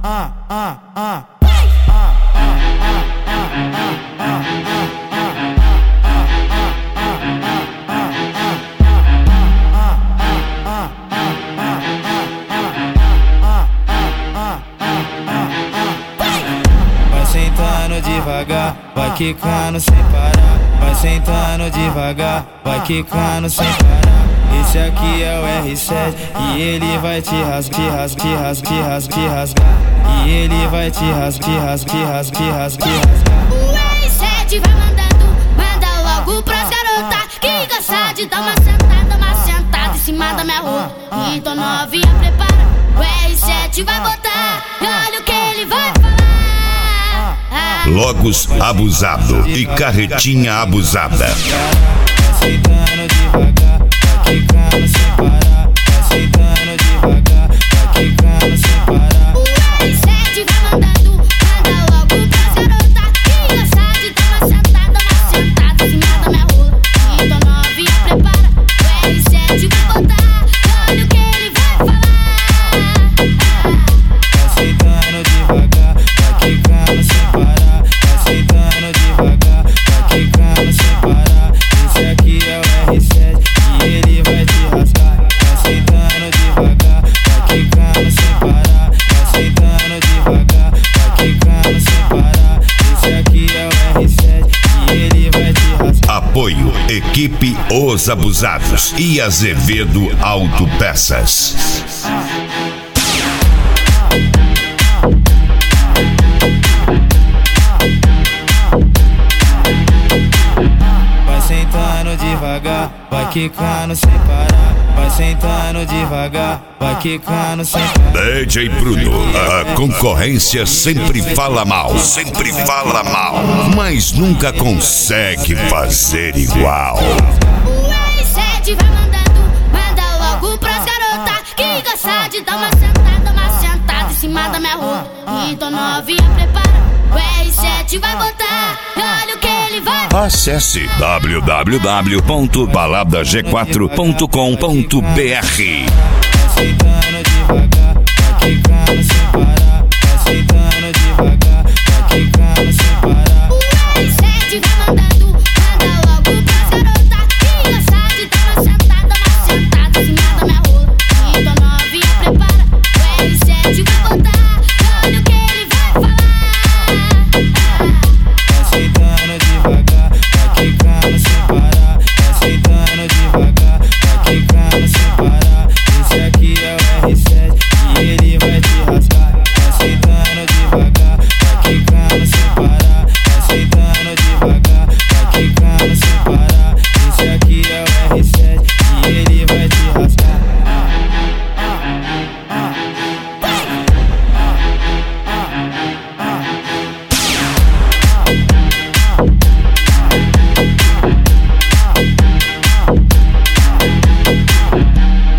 Vai sentando devagar, vai quicando sem parar. Vai sentando devagar, vai quicando sem parar. Esse aqui é o R7 e ele vai te rasgar, te rasgar, te rasgar, te rasgar, te rasgar. E ele vai te rasgar, te rasgar, te rasgar, te rasgar, te rasgar. O R7 vai mandando, manda logo pras garotas que gosta de dar uma sentada em cima da minha rola. Então novinha prepara, o R7 vai botar, e olha o que ele vai falar. Logos abusado e carretinha abusada. Vai sentando devagar, vai quicando sem parar. Vai sentando devagar, vai quicando sem parar. O R7 vai mandando, manda logo pras garotas que gosta de dar uma sentada em cima da minha rola. Então novinha prepara, o R7 vai botar, e olha o que ele vai falar. Vai sentando devagar, vai quicando sem parar. Vai sentando devagar, vai quicando sem parar. Esse aqui é o R7 e ele vai te rasgar. Vai sentando devagar, vai quicando sem parar. Vai sentando devagar, vai quicando sem parar. Esse aqui é o R7 e ele vai te rasgar. Apoio Equipe Os Abusados e Azevedo Autopeças. Vai sentando devagar, vai quicando sem parar. Vai sentando devagar, vai quicando sem parar. DJ Bruno, a concorrência sempre fala mal, mas nunca consegue fazer igual. O R7 vai mandando, manda logo pras garotas que gosta de dar uma sentada em cima da minha rola. Então novinha prepara, o R7 vai botar, e olha o que ele vai. Acesse www.baladag4.com.br.